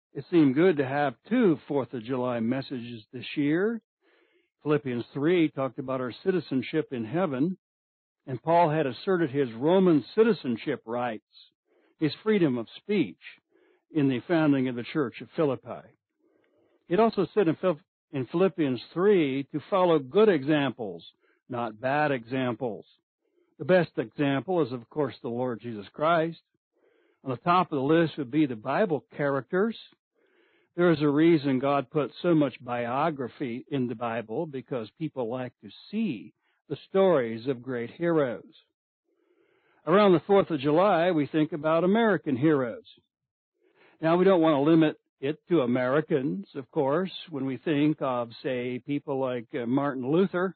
It seemed good to have two 4th of July messages this year. Philippians 3 talked about our citizenship in heaven, and Paul had asserted his Roman citizenship rights, his freedom of speech in the founding of the church of Philippi. It also said in Philippians 3 to follow good examples, not bad examples. The best example is, of course, the Lord Jesus Christ. On the top of the list would be the Bible characters. There is a reason God put so much biography in the Bible, because people like to see the stories of great heroes. Around the 4th of July, we think about American heroes. Now, we don't want to limit it to Americans, of course, when we think of, say, people like Martin Luther.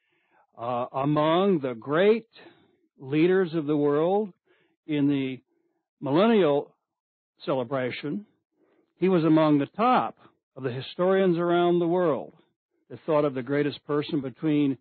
Among the great leaders of the world in the millennial celebration, he was among the top of the historians around the world that thought of the greatest person between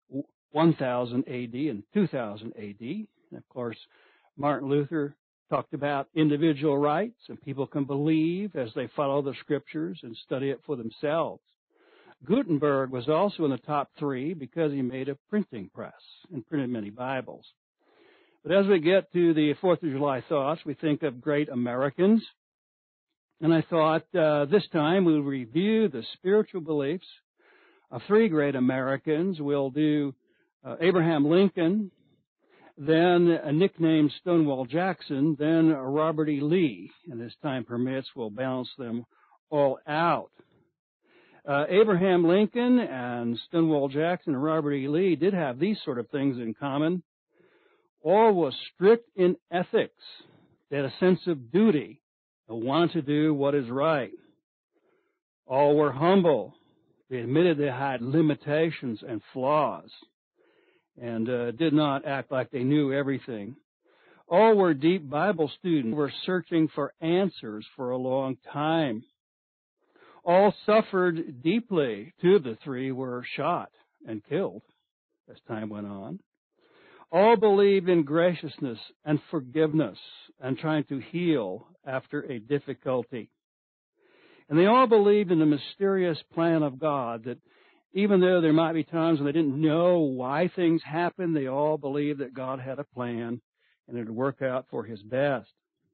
1000 AD and 2000 AD. And of course, Martin Luther talked about individual rights, and people can believe as they follow the scriptures and study it for themselves. Gutenberg was also in the top 3 because he made a printing press and printed many Bibles. But as we get to the 4th of July thoughts, we think of great Americans. And I thought this time we'll review the spiritual beliefs of 3 great Americans. We'll do Abraham Lincoln, then a nicknamed Stonewall Jackson, then Robert E. Lee. And as time permits, we'll balance them all out. Abraham Lincoln and Stonewall Jackson and Robert E. Lee did have these sort of things in common. All was strict in ethics. They had a sense of duty. They wanted to do what is right. All were humble. They admitted they had limitations and flaws, and did not act like they knew everything. All were deep Bible students, were searching for answers for a long time. All suffered deeply. 2 of the 3 were shot and killed as time went on. All believed in graciousness and forgiveness and trying to heal after a difficulty. And they all believed in the mysterious plan of God, that even though there might be times when they didn't know why things happened, they all believed that God had a plan and it would work out for his best.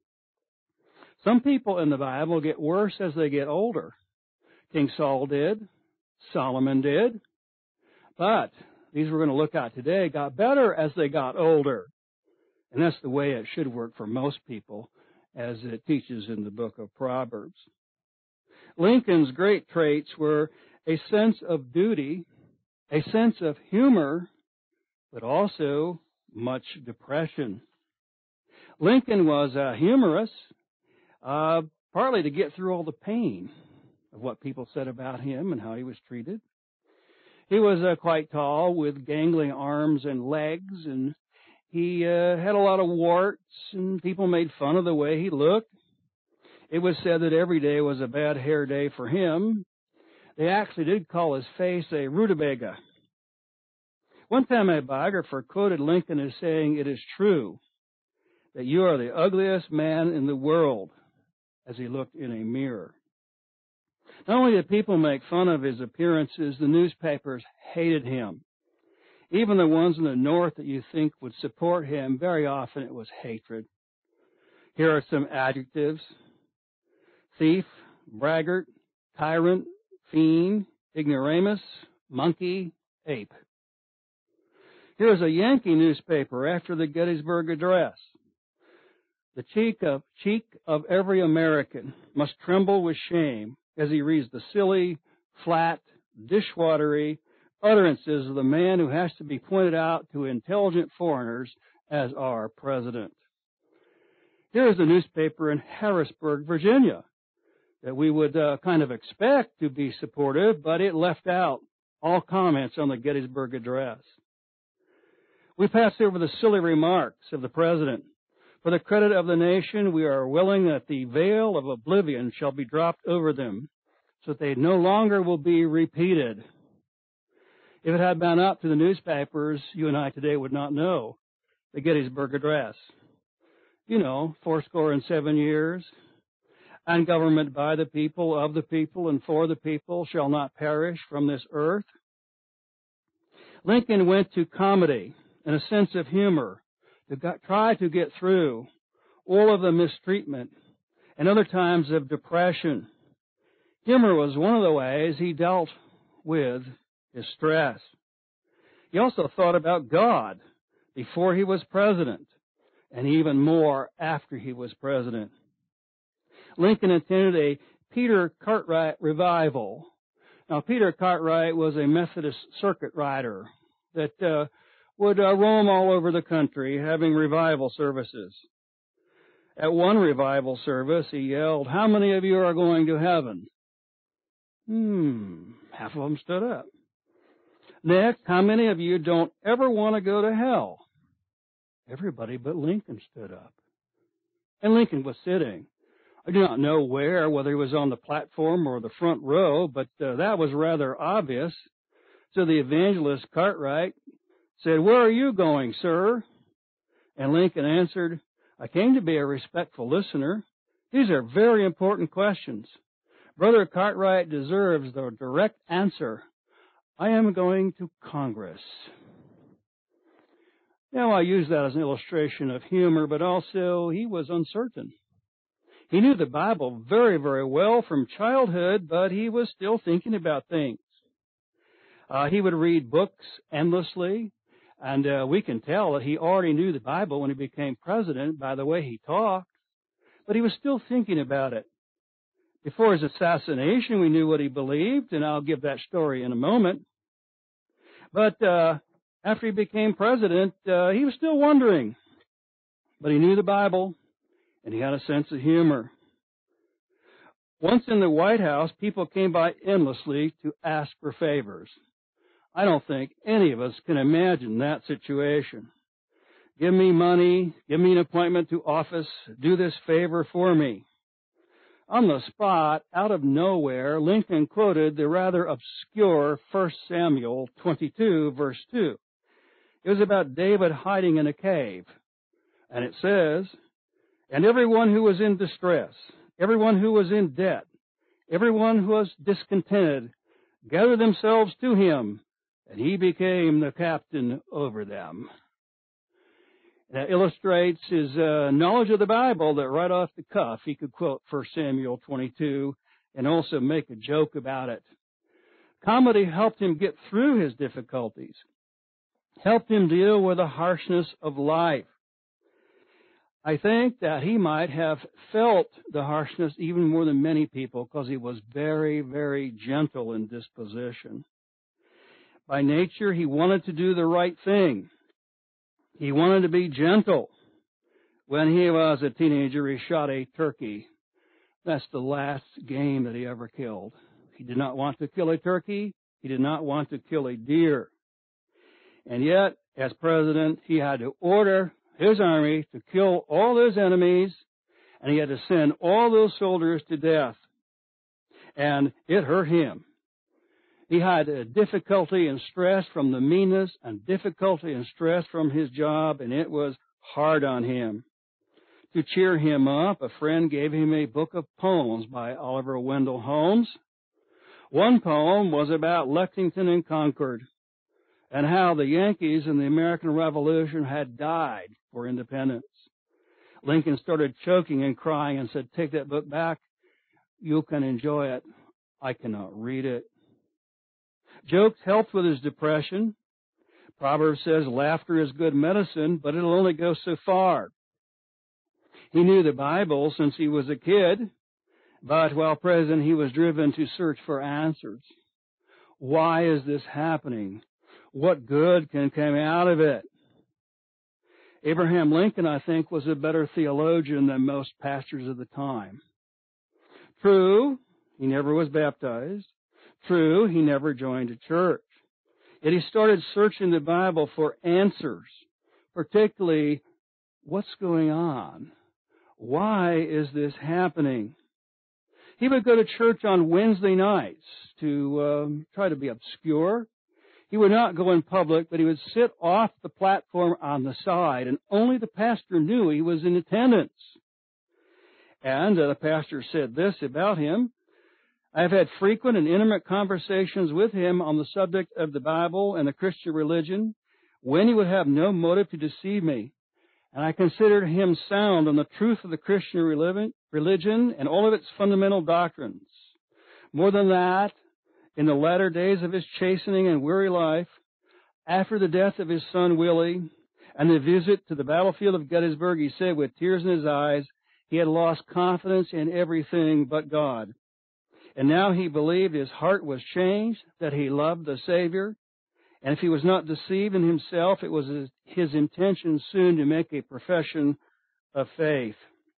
Some people in the Bible get worse as they get older. King Saul did. Solomon did. But these we're going to look at today got better as they got older. And that's the way it should work for most people, as it teaches in the book of Proverbs. Lincoln's great traits were a sense of duty, a sense of humor, but also much depression. Lincoln was a humorist, partly to get through all the pain of what people said about him and how he was treated. He was quite tall with gangling arms and legs, and he had a lot of warts, and people made fun of the way he looked. It was said that every day was a bad hair day for him. They actually did call his face a rutabaga. One time a biographer quoted Lincoln as saying, "It is true that you are the ugliest man in the world," as he looked in a mirror. Not only did people make fun of his appearances, the newspapers hated him. Even the ones in the North that you think would support him, very often it was hatred. Here are some adjectives: thief, braggart, tyrant, fiend, ignoramus, monkey, ape. Here's a Yankee newspaper after the Gettysburg Address. The cheek of every American must tremble with shame as he reads the silly, flat, dishwatery utterances of the man who has to be pointed out to intelligent foreigners as our president. Here's the newspaper in Harrisburg, Virginia, that we would kind of expect to be supportive, but it left out all comments on the Gettysburg Address. We pass over the silly remarks of the president. For the credit of the nation, we are willing that the veil of oblivion shall be dropped over them, so that they no longer will be repeated. If it had been up to the newspapers, you and I today would not know the Gettysburg Address. 7 years. and government by the people, of the people, and for the people shall not perish from this earth. Lincoln went to comedy and a sense of humor to try to get through all of the mistreatment and other times of depression. Humor was one of the ways he dealt with his stress. He also thought about God before he was president, and even more after he was president. Lincoln attended a Peter Cartwright revival. Now, Peter Cartwright was a Methodist circuit rider that would roam all over the country having revival services. At one revival service, he yelled, "How many of you are going to heaven?" Half of them stood up. Next, "How many of you don't ever want to go to hell?" Everybody but Lincoln stood up. And Lincoln was sitting. I do not know where, whether he was on the platform or the front row, but that was rather obvious. So the evangelist Cartwright said, "Where are you going, sir?" And Lincoln answered, "I came to be a respectful listener. These are very important questions. Brother Cartwright deserves the direct answer. I am going to Congress." Now, I use that as an illustration of humor, but also he was uncertain. He knew the Bible very, very well from childhood, but he was still thinking about things. He would read books endlessly, and we can tell that he already knew the Bible when he became president by the way he talked, but he was still thinking about it. Before his assassination, we knew what he believed, and I'll give that story in a moment. But after he became president, he was still wondering. But he knew the Bible, and he had a sense of humor. Once in the White House, people came by endlessly to ask for favors. I don't think any of us can imagine that situation. Give me money, give me an appointment to office, do this favor for me. On the spot, out of nowhere, Lincoln quoted the rather obscure 1 Samuel 22, verse 2. It was about David hiding in a cave. And it says, "And everyone who was in distress, everyone who was in debt, everyone who was discontented, gathered themselves to him, and he became the captain over them." That illustrates his knowledge of the Bible, that right off the cuff he could quote 1 Samuel 22 and also make a joke about it. Comedy helped him get through his difficulties, helped him deal with the harshness of life. I think that he might have felt the harshness even more than many people because he was very, very gentle in disposition. By nature, he wanted to do the right thing. He wanted to be gentle. When he was a teenager, he shot a turkey. That's the last game that he ever killed. He did not want to kill a turkey. He did not want to kill a deer. And yet, as president, he had to order his army to kill all his enemies, and he had to send all those soldiers to death. And it hurt him. He had difficulty and stress from the meanness and difficulty and stress from his job, and it was hard on him. To cheer him up, a friend gave him a book of poems by Oliver Wendell Holmes. One poem was about Lexington and Concord and how the Yankees in the American Revolution had died for independence. Lincoln started choking and crying and said, "Take that book back. You can enjoy it. I cannot read it." Jokes helped with his depression. Proverbs says laughter is good medicine, but it'll only go so far. He knew the Bible since he was a kid, but while president, he was driven to search for answers. Why is this happening? What good can come out of it? Abraham Lincoln, I think, was a better theologian than most pastors of the time. True, he never was baptized. True, he never joined a church. Yet he started searching the Bible for answers, particularly, what's going on? Why is this happening? He would go to church on Wednesday nights to try to be obscure. He would not go in public, but he would sit off the platform on the side, and only the pastor knew he was in attendance. And the pastor said this about him: I have had frequent and intimate conversations with him on the subject of the Bible and the Christian religion, when he would have no motive to deceive me. And I considered him sound on the truth of the Christian religion and all of its fundamental doctrines. More than that, in the latter days of his chastening and weary life, after the death of his son Willie and the visit to the battlefield of Gettysburg, he said with tears in his eyes, he had lost confidence in everything but God. And now he believed his heart was changed, that he loved the Savior, and if he was not deceived in himself, it was his intention soon to make a profession of faith.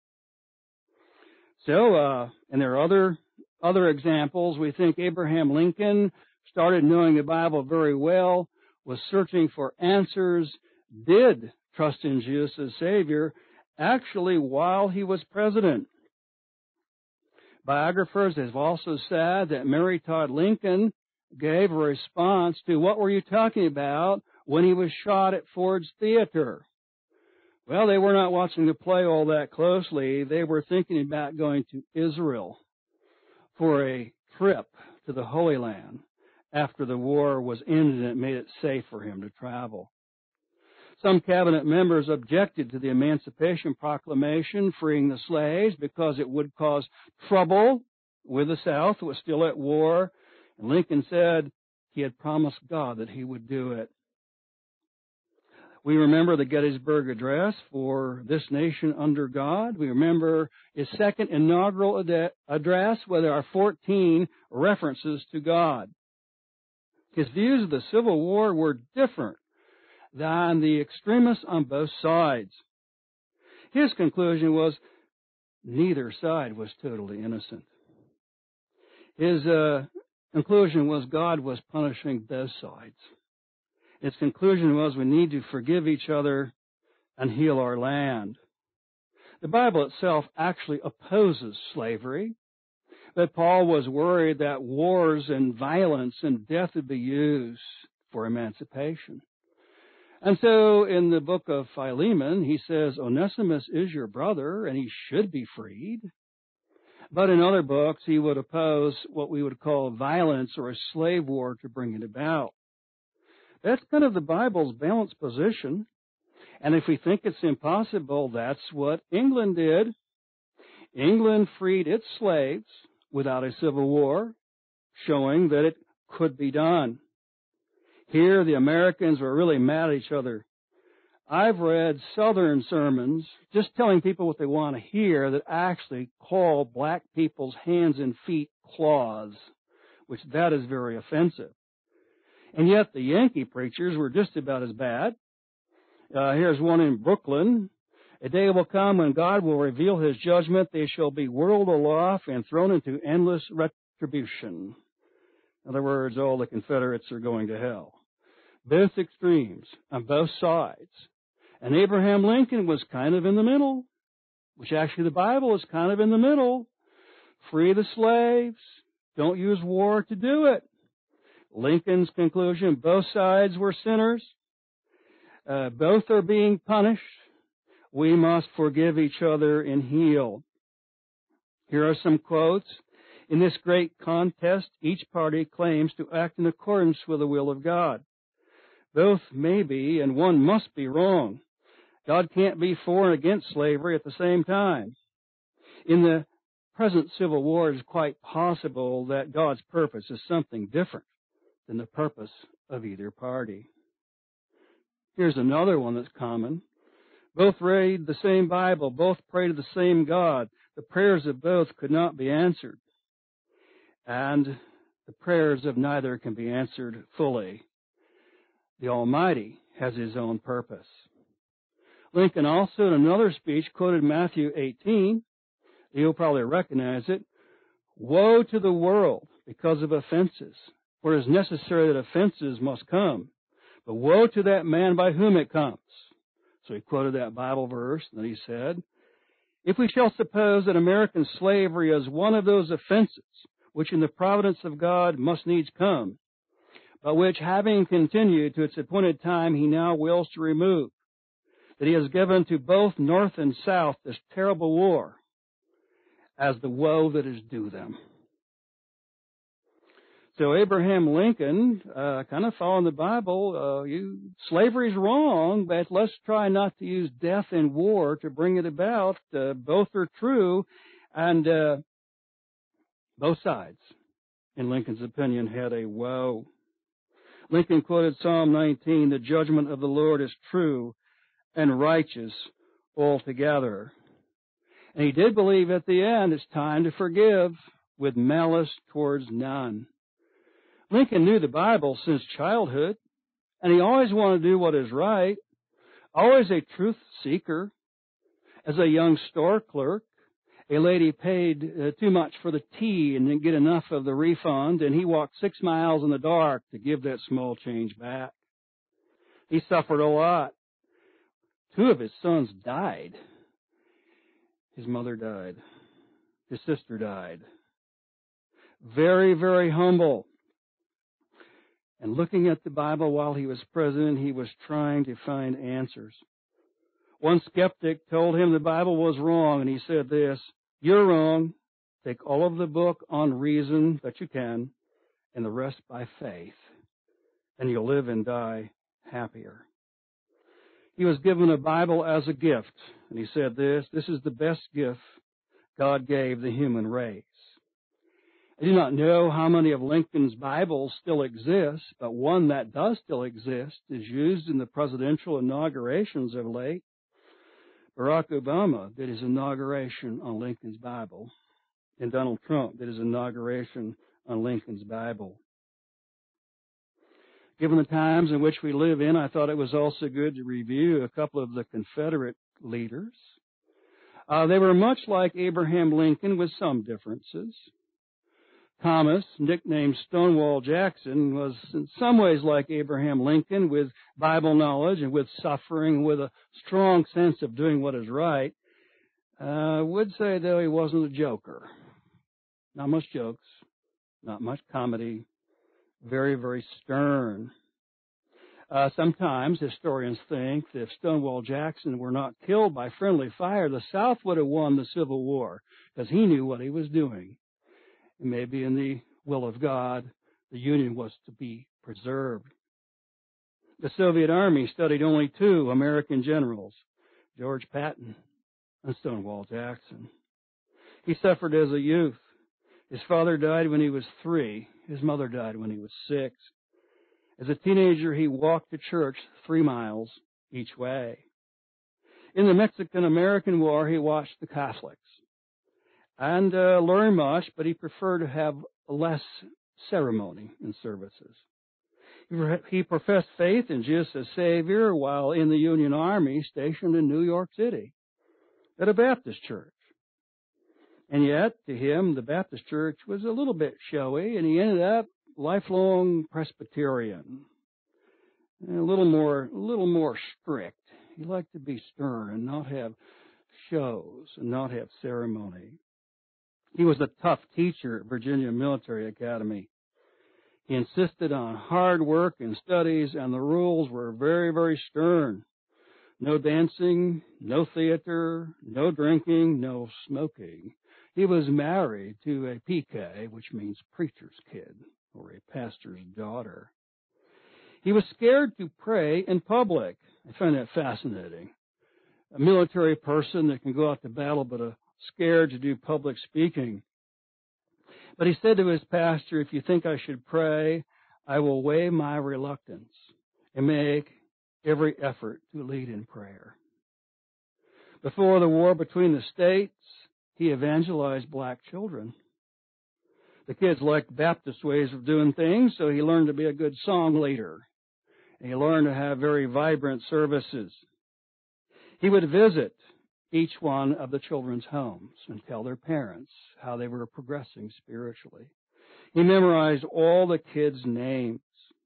So, and there are other examples. We think Abraham Lincoln started knowing the Bible very well, was searching for answers, did trust in Jesus as Savior, actually while he was president. Biographers have also said that Mary Todd Lincoln gave a response to "What were you talking about?" when he was shot at Ford's Theater. Well, they were not watching the play all that closely. They were thinking about going to Israel for a trip to the Holy Land after the war was ended and it made it safe for him to travel. Some cabinet members objected to the Emancipation Proclamation freeing the slaves because it would cause trouble with the South, who was still at war. And Lincoln said he had promised God that he would do it. We remember the Gettysburg Address for this nation under God. We remember his second inaugural address where there are 14 references to God. His views of the Civil War were different than the extremists on both sides. His conclusion was neither side was totally innocent. His conclusion was God was punishing both sides. His conclusion was we need to forgive each other and heal our land. The Bible itself actually opposes slavery, but Paul was worried that wars and violence and death would be used for emancipation. And so in the book of Philemon, he says, Onesimus is your brother, and he should be freed. But in other books, he would oppose what we would call violence or a slave war to bring it about. That's kind of the Bible's balanced position. And if we think it's impossible, that's what England did. England freed its slaves without a civil war, showing that it could be done. Here, the Americans were really mad at each other. I've read Southern sermons just telling people what they want to hear that actually call black people's hands and feet claws, which that is very offensive. And yet the Yankee preachers were just about as bad. Here's one in Brooklyn. A day will come when God will reveal his judgment. They shall be whirled aloft and thrown into endless retribution. In other words, all the Confederates are going to hell. Both extremes on both sides. And Abraham Lincoln was kind of in the middle, which actually the Bible is kind of in the middle. Free the slaves. Don't use war to do it. Lincoln's conclusion, both sides were sinners. Both are being punished. We must forgive each other and heal. Here are some quotes. In this great contest, each party claims to act in accordance with the will of God. Both may be and one must be wrong. God can't be for and against slavery at the same time. In the present Civil War, it is quite possible that God's purpose is something different than the purpose of either party. Here's another one that's common. Both read the same Bible, both pray to the same God. The prayers of both could not be answered. And the prayers of neither can be answered fully. The Almighty has his own purpose. Lincoln also in another speech quoted Matthew 18. You'll probably recognize it. Woe to the world because of offenses, for it is necessary that offenses must come. But woe to that man by whom it comes. So he quoted that Bible verse, and then he said, if we shall suppose that American slavery is one of those offenses which in the providence of God must needs come, but which having continued to its appointed time he now wills to remove, that he has given to both North and South this terrible war, as the woe that is due them. So Abraham Lincoln, kind of following the Bible, slavery's wrong, but let's try not to use death and war to bring it about. Both are true, and both sides, in Lincoln's opinion, had a woe. Lincoln quoted Psalm 19, "The judgment of the Lord is true and righteous altogether." And he did believe at the end it's time to forgive with malice towards none. Lincoln knew the Bible since childhood, and he always wanted to do what is right, always a truth seeker. As a young store clerk, a lady paid too much for the tea and didn't get enough of the refund, and he walked 6 miles in the dark to give that small change back. He suffered a lot. 2 of his sons died. His mother died. His sister died. Very, very humble. And looking at the Bible while he was president, he was trying to find answers. One skeptic told him the Bible was wrong, and he said this, "You're wrong. Take all of the book on reason that you can, and the rest by faith, and you'll live and die happier." He was given a Bible as a gift, and he said this is the best gift God gave the human race. I do not know how many of Lincoln's Bibles still exist, but one that does still exist is used in the presidential inaugurations of late. Barack Obama did his inauguration on Lincoln's Bible, and Donald Trump did his inauguration on Lincoln's Bible. Given the times in which we live in, I thought it was also good to review a couple of the Confederate leaders. They were much like Abraham Lincoln with some differences. Thomas, nicknamed Stonewall Jackson, was in some ways like Abraham Lincoln with Bible knowledge and with suffering, with a strong sense of doing what is right. I would say, though, he wasn't a joker. Not much jokes, not much comedy, very, very stern. Sometimes historians think that if Stonewall Jackson were not killed by friendly fire, the South would have won the Civil War because he knew what he was doing. And maybe in the will of God, the Union was to be preserved. The Soviet Army studied only 2 American generals, George Patton and Stonewall Jackson. He suffered as a youth. His father died when he was 3. His mother died when he was 6. As a teenager, he walked to church 3 miles each way. In the Mexican-American War, he watched the Catholics and learned much, but he preferred to have less ceremony in services. He professed faith in Jesus as Savior while in the Union Army stationed in New York City at a Baptist church. And yet, to him, the Baptist church was a little bit showy, and he ended up lifelong Presbyterian, and a little more strict. He liked to be stern and not have shows and not have ceremony. He was a tough teacher at Virginia Military Academy. He insisted on hard work and studies, and the rules were very, very stern. No dancing, no theater, no drinking, no smoking. He was married to a PK, which means preacher's kid, or a pastor's daughter. He was scared to pray in public. I find that fascinating. A military person that can go out to battle, but scared to do public speaking. But he said to his pastor, "If you think I should pray, I will weigh my reluctance and make every effort to lead in prayer." Before the war between the states, he evangelized black children. The kids liked Baptist ways of doing things, so he learned to be a good song leader. And he learned to have very vibrant services. He would visit each one of the children's homes and tell their parents how they were progressing spiritually. He memorized all the kids' names.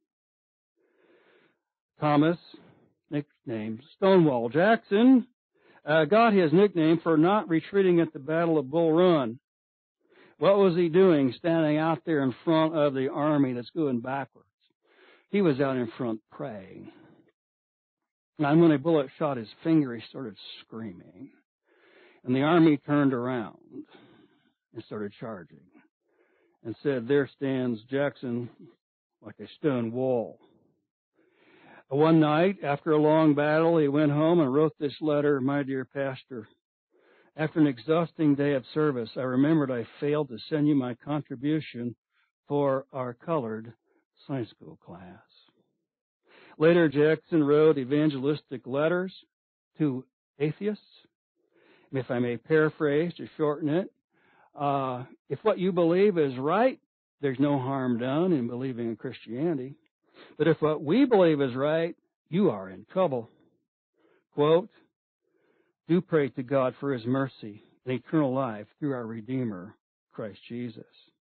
Thomas, nicknamed Stonewall Jackson, got his nickname for not retreating at the Battle of Bull Run. What was he doing standing out there in front of the army that's going backwards? He was out in front praying. And when a bullet shot his finger, he started screaming. And the army turned around. and started charging, and said, "There stands Jackson like a stone wall." One night, after a long battle, he went home and wrote this letter: "My dear pastor, after an exhausting day of service, I remembered I failed to send you my contribution for our colored Sunday school class." Later, Jackson wrote evangelistic letters to atheists. If I may paraphrase to shorten it, if what you believe is right, there's no harm done in believing in Christianity. But if what we believe is right, you are in trouble. Quote, "Do pray to God for His mercy and eternal life through our Redeemer, Christ Jesus."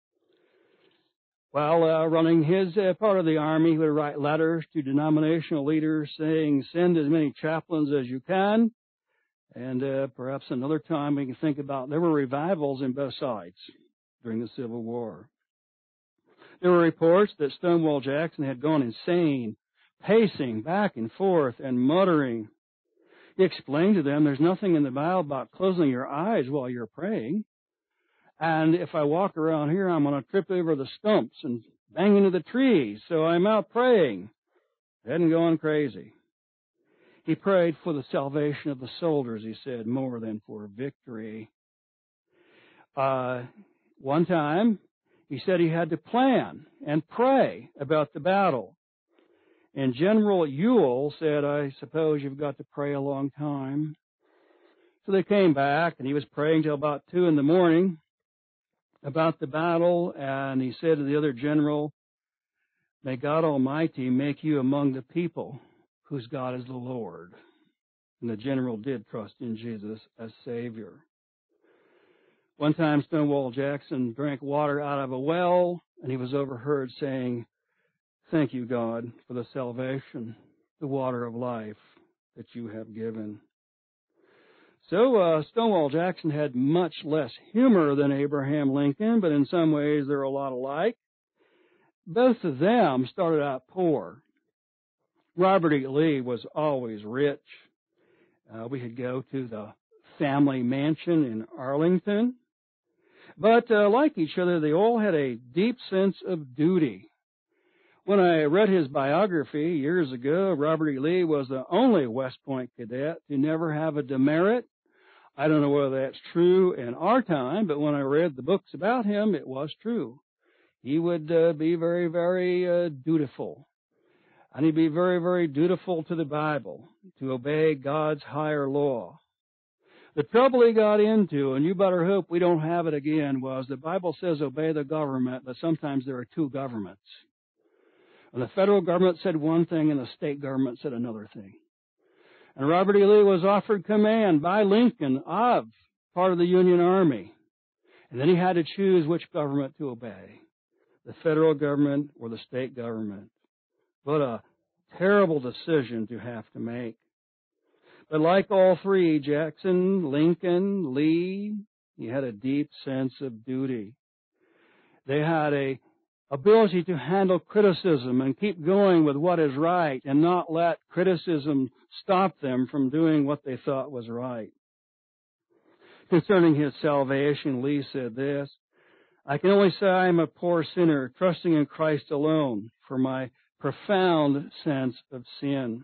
While running his part of the army, he would write letters to denominational leaders saying, "Send as many chaplains as you can." And perhaps another time we can think about, there were revivals in both sides during the Civil War. There were reports that Stonewall Jackson had gone insane, pacing back and forth and muttering. He explained to them, "There's nothing in the Bible about closing your eyes while you're praying. And if I walk around here, I'm going to trip over the stumps and bang into the trees, so I'm out praying." Hadn't gone crazy. He prayed for the salvation of the soldiers, he said, more than for victory. One time, he said he had to plan and pray about the battle. And General Ewell said, "I suppose you've got to pray a long time." So they came back, and he was praying till about 2 a.m. about the battle, and he said to the other general, "May God Almighty make you among the people whose God is the Lord." And the general did trust in Jesus as Savior. One time, Stonewall Jackson drank water out of a well, and he was overheard saying, "Thank you, God, for the salvation, the water of life that you have given." So Stonewall Jackson had much less humor than Abraham Lincoln, but in some ways they're a lot alike. Both of them started out poor. Robert E. Lee was always rich. We could go to the family mansion in Arlington. But like each other, they all had a deep sense of duty. When I read his biography years ago, Robert E. Lee was the only West Point cadet to never have a demerit. I don't know whether that's true in our time, but when I read the books about him, it was true. He would be very, very dutiful. And he'd be very, very dutiful to the Bible, to obey God's higher law. The trouble he got into, and you better hope we don't have it again, was the Bible says obey the government, but sometimes there are two governments. And the federal government said one thing and the state government said another thing. And Robert E. Lee was offered command by Lincoln of part of the Union Army. And then he had to choose which government to obey, the federal government or the state government. What a terrible decision to have to make. But like all three, Jackson, Lincoln, Lee, he had a deep sense of duty. They had a ability to handle criticism and keep going with what is right and not let criticism stop them from doing what they thought was right. Concerning his salvation, Lee said this, "I can only say I am a poor sinner, trusting in Christ alone for my profound sense of sin."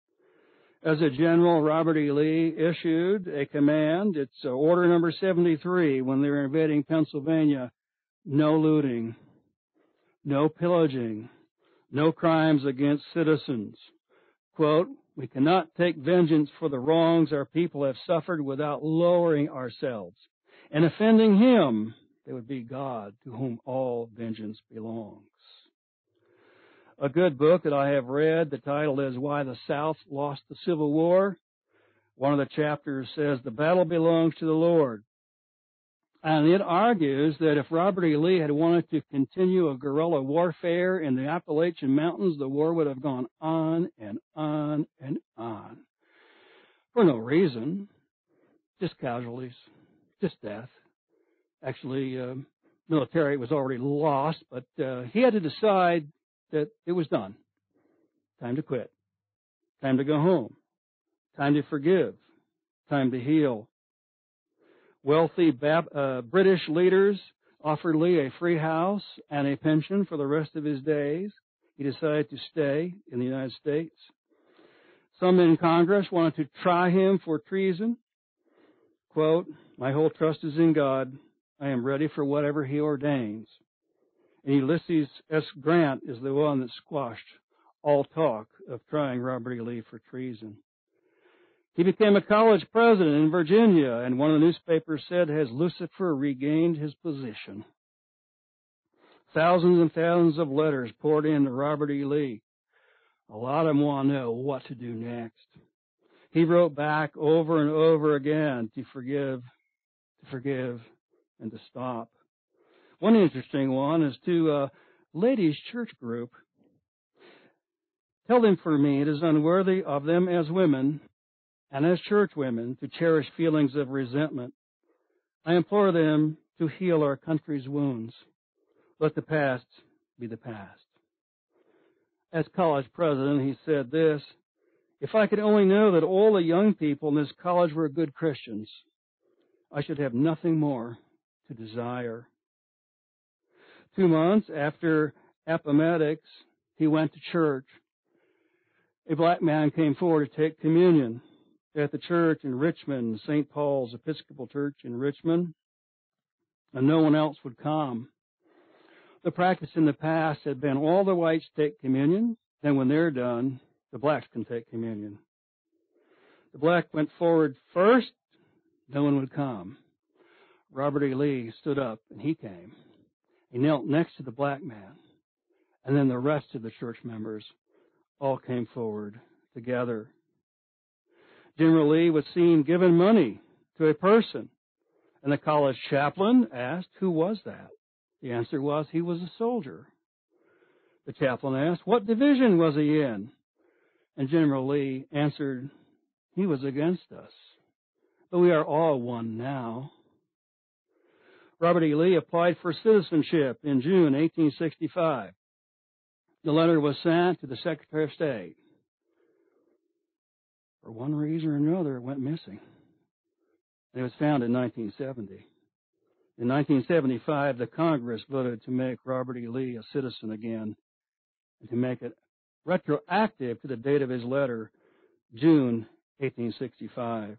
As a general, Robert E. Lee issued a command. It's Order Number 73 when they were invading Pennsylvania. No looting, no pillaging, no crimes against citizens. Quote, "We cannot take vengeance for the wrongs our people have suffered without lowering ourselves and offending Him, that would be God, to whom all vengeance belongs." A good book that I have read, the title is Why the South Lost the Civil War. One of the chapters says, "The battle belongs to the Lord." And it argues that if Robert E. Lee had wanted to continue a guerrilla warfare in the Appalachian Mountains, the war would have gone on and on and on. For no reason. Just casualties. Just death. Actually, military was already lost, but he had to decide that it was done. Time to quit. Time to go home. Time to forgive. Time to heal. Wealthy British leaders offered Lee a free house and a pension for the rest of his days. He decided to stay in the United States. Some in Congress wanted to try him for treason. Quote, "My whole trust is in God. I am ready for whatever He ordains." And Ulysses S. Grant is the one that squashed all talk of trying Robert E. Lee for treason. He became a college president in Virginia, and one of the newspapers said, "Has Lucifer regained his position?" Thousands and thousands of letters poured in to Robert E. Lee. A lot of them want to know what to do next. He wrote back over and over again to forgive, and to stop. One interesting one is to a ladies' church group. "Tell them for me it is unworthy of them as women and as church women to cherish feelings of resentment. I implore them to heal our country's wounds. Let the past be the past." As college president, he said this, "If I could only know that all the young people in this college were good Christians, I should have nothing more to desire." 2 months after Appomattox, he went to church. A black man came forward to take communion at the church in Richmond, St. Paul's Episcopal Church in Richmond, and no one else would come. The practice in the past had been all the whites take communion, then when they're done, the blacks can take communion. The black went forward first, no one would come. Robert E. Lee stood up and he came. He knelt next to the black man, and then the rest of the church members all came forward together. General Lee was seen giving money to a person, and the college chaplain asked, "Who was that?" The answer was, "He was a soldier." The chaplain asked, "What division was he in?" And General Lee answered, "He was against us, but we are all one now." Robert E. Lee applied for citizenship in June 1865. The letter was sent to the Secretary of State. For one reason or another, it went missing. And it was found in 1970. In 1975, the Congress voted to make Robert E. Lee a citizen again and to make it retroactive to the date of his letter, June 1865.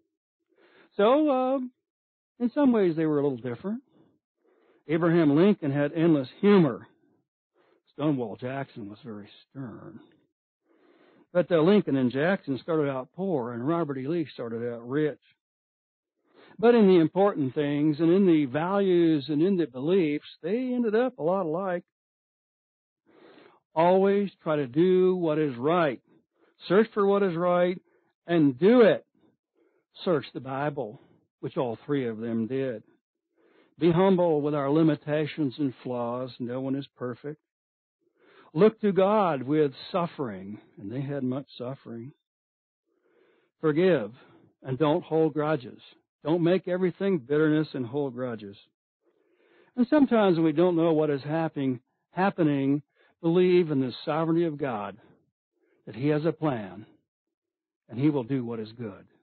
So, in some ways, they were a little different. Abraham Lincoln had endless humor. Stonewall Jackson was very stern. But Lincoln and Jackson started out poor, and Robert E. Lee started out rich. But in the important things, and in the values, and in the beliefs, they ended up a lot alike. Always try to do what is right. Search for what is right, and do it. Search the Bible, which all three of them did. Be humble with our limitations and flaws. No one is perfect. Look to God with suffering, and they had much suffering. Forgive, and don't hold grudges. Don't make everything bitterness and hold grudges. And sometimes when we don't know what is happening, believe in the sovereignty of God, that He has a plan, and He will do what is good.